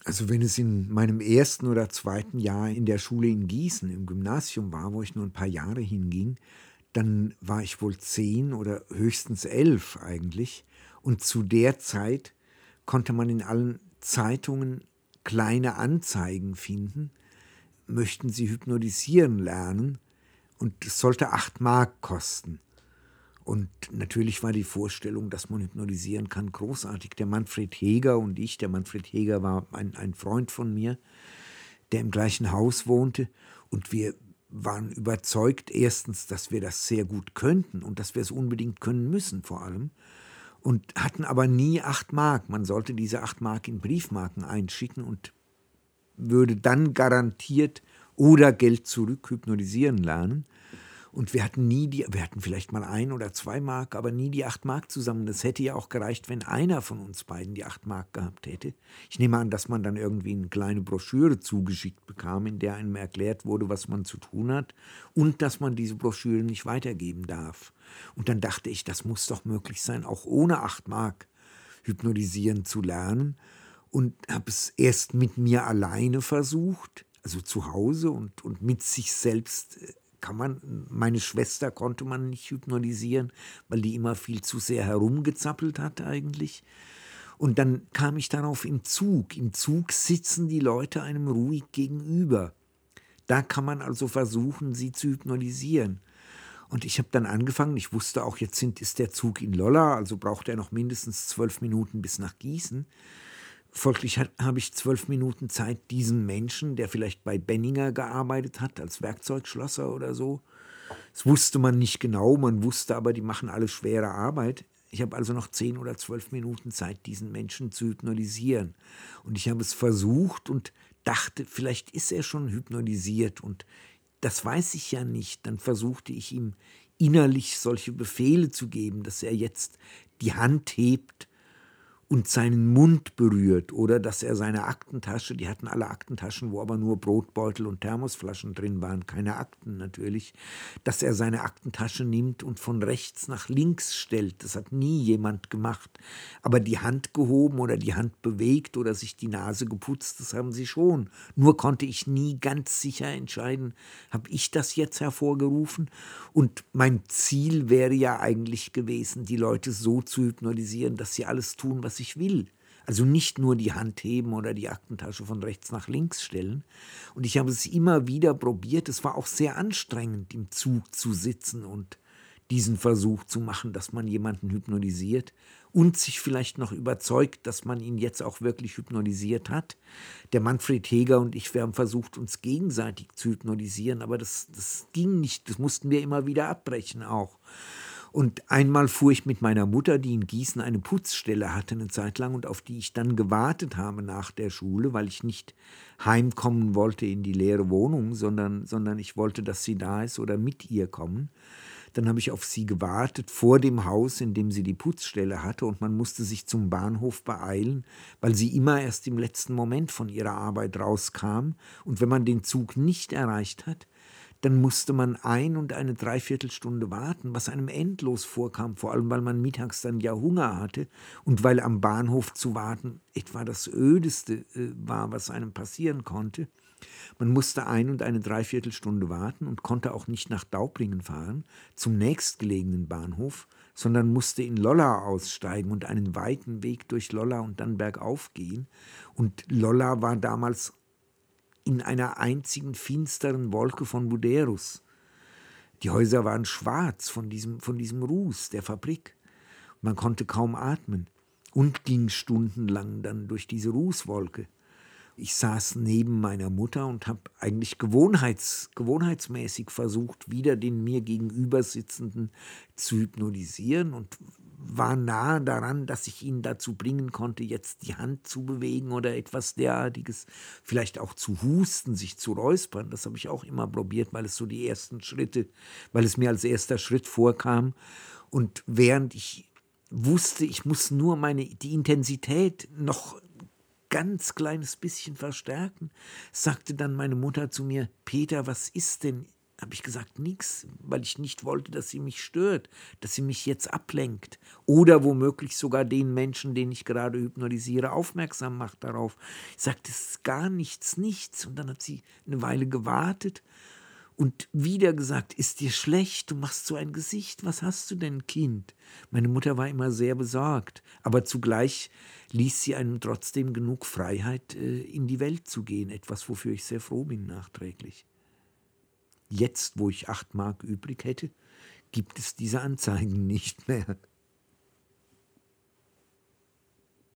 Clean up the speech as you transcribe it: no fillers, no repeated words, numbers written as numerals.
Also wenn es in meinem ersten oder zweiten Jahr in der Schule in Gießen im Gymnasium war, wo ich nur ein paar Jahre hinging, dann war ich wohl 10 oder höchstens 11 eigentlich. Und zu der Zeit konnte man in allen Zeitungen kleine Anzeigen finden: Möchten Sie hypnotisieren lernen? Und es sollte 8 Mark kosten. Und natürlich war die Vorstellung, dass man hypnotisieren kann, großartig. Der Manfred Heger und ich, der Manfred Heger war ein Freund von mir, der im gleichen Haus wohnte. Und wir waren überzeugt, erstens, dass wir das sehr gut könnten und dass wir es unbedingt können müssen vor allem. Und hatten aber nie 8 Mark. Man sollte diese 8 Mark in Briefmarken einschicken und würde dann garantiert oder Geld zurück hypnotisieren lernen. Und wir hatten vielleicht mal 1 oder 2 Mark, aber nie die 8 Mark zusammen. Das hätte ja auch gereicht, wenn einer von uns beiden die 8 Mark gehabt hätte. Ich nehme an, dass man dann irgendwie eine kleine Broschüre zugeschickt bekam, in der einem erklärt wurde, was man zu tun hat und dass man diese Broschüre nicht weitergeben darf. Und dann dachte ich, das muss doch möglich sein, auch ohne 8 Mark hypnotisieren zu lernen. Und habe es erst mit mir alleine versucht, also zu Hause und mit sich selbst. Meine Schwester konnte man nicht hypnotisieren, weil die immer viel zu sehr herumgezappelt hat eigentlich. Und dann kam ich darauf im Zug. Im Zug sitzen die Leute einem ruhig gegenüber. Da kann man also versuchen, sie zu hypnotisieren. Und ich habe dann angefangen, ich wusste auch, ist der Zug in Lolla, also braucht er noch mindestens 12 Minuten bis nach Gießen. Folglich habe ich 12 Minuten Zeit, diesen Menschen, der vielleicht bei Benninger gearbeitet hat, als Werkzeugschlosser oder so. Das wusste man nicht genau, man wusste aber, die machen alle schwere Arbeit. Ich habe also noch 10 oder 12 Minuten Zeit, diesen Menschen zu hypnotisieren. Und ich habe es versucht und dachte, vielleicht ist er schon hypnotisiert. Und das weiß ich ja nicht. Dann versuchte ich ihm innerlich solche Befehle zu geben, dass er jetzt die Hand hebt und seinen Mund berührt, oder dass er seine Aktentasche, die hatten alle Aktentaschen, wo aber nur Brotbeutel und Thermosflaschen drin waren, keine Akten natürlich, dass er seine Aktentasche nimmt und von rechts nach links stellt. Das hat nie jemand gemacht. Aber die Hand gehoben oder die Hand bewegt oder sich die Nase geputzt, das haben sie schon. Nur konnte ich nie ganz sicher entscheiden, habe ich das jetzt hervorgerufen? Und mein Ziel wäre ja eigentlich gewesen, die Leute so zu hypnotisieren, dass sie alles tun, was ich will. Also nicht nur die Hand heben oder die Aktentasche von rechts nach links stellen. Und ich habe es immer wieder probiert. Es war auch sehr anstrengend, im Zug zu sitzen und diesen Versuch zu machen, dass man jemanden hypnotisiert und sich vielleicht noch überzeugt, dass man ihn jetzt auch wirklich hypnotisiert hat. Der Manfred Heger und ich, wir haben versucht, uns gegenseitig zu hypnotisieren, aber das ging nicht. Das mussten wir immer wieder abbrechen auch. Und einmal fuhr ich mit meiner Mutter, die in Gießen eine Putzstelle hatte, eine Zeit lang, und auf die ich dann gewartet habe nach der Schule, weil ich nicht heimkommen wollte in die leere Wohnung, sondern ich wollte, dass sie da ist oder mit ihr kommen. Dann habe ich auf sie gewartet vor dem Haus, in dem sie die Putzstelle hatte, und man musste sich zum Bahnhof beeilen, weil sie immer erst im letzten Moment von ihrer Arbeit rauskam. Und wenn man den Zug nicht erreicht hat, dann musste man 1 und eine Dreiviertelstunde warten, was einem endlos vorkam, vor allem weil man mittags dann ja Hunger hatte und weil am Bahnhof zu warten etwa das Ödeste war, was einem passieren konnte. Man musste 1 und eine Dreiviertelstunde warten und konnte auch nicht nach Daubringen fahren, zum nächstgelegenen Bahnhof, sondern musste in Lolla aussteigen und einen weiten Weg durch Lolla und dann bergauf gehen. Und Lolla war damals in einer einzigen finsteren Wolke von Buderus. Die Häuser waren schwarz von diesem Ruß der Fabrik. Man konnte kaum atmen und ging stundenlang dann durch diese Rußwolke. Ich saß neben meiner Mutter und habe eigentlich gewohnheitsmäßig versucht, wieder den mir gegenüber sitzenden zu hypnotisieren und war nahe daran, dass ich ihn dazu bringen konnte, jetzt die Hand zu bewegen oder etwas derartiges, vielleicht auch zu husten, sich zu räuspern. Das habe ich auch immer probiert, weil es mir als erster Schritt vorkam. Und während ich wusste, ich muss nur die Intensität noch ganz kleines bisschen verstärken, sagte dann meine Mutter zu mir: Peter, was ist denn? Habe ich gesagt, nix, weil ich nicht wollte, dass sie mich stört, dass sie mich jetzt ablenkt. Oder womöglich sogar den Menschen, den ich gerade hypnotisiere, aufmerksam macht darauf. Ich sagte, es ist gar nichts, nichts. Und dann hat sie eine Weile gewartet und wieder gesagt, ist dir schlecht? Du machst so ein Gesicht. Was hast du denn, Kind? Meine Mutter war immer sehr besorgt, aber zugleich ließ sie einem trotzdem genug Freiheit, in die Welt zu gehen. Etwas, wofür ich sehr froh bin nachträglich. Jetzt, wo ich 8 Mark übrig hätte, gibt es diese Anzeigen nicht mehr.